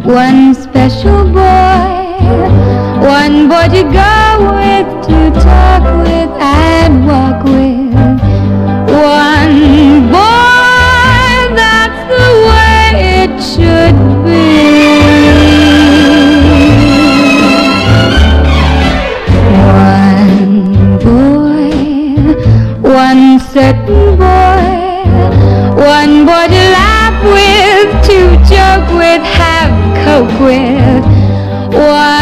One special boy, one boy to go with, to talk with and walk with. One boy, that's the way it should be. One boy, one certain boy, one boy to laugh with, to joke with, have coke with. One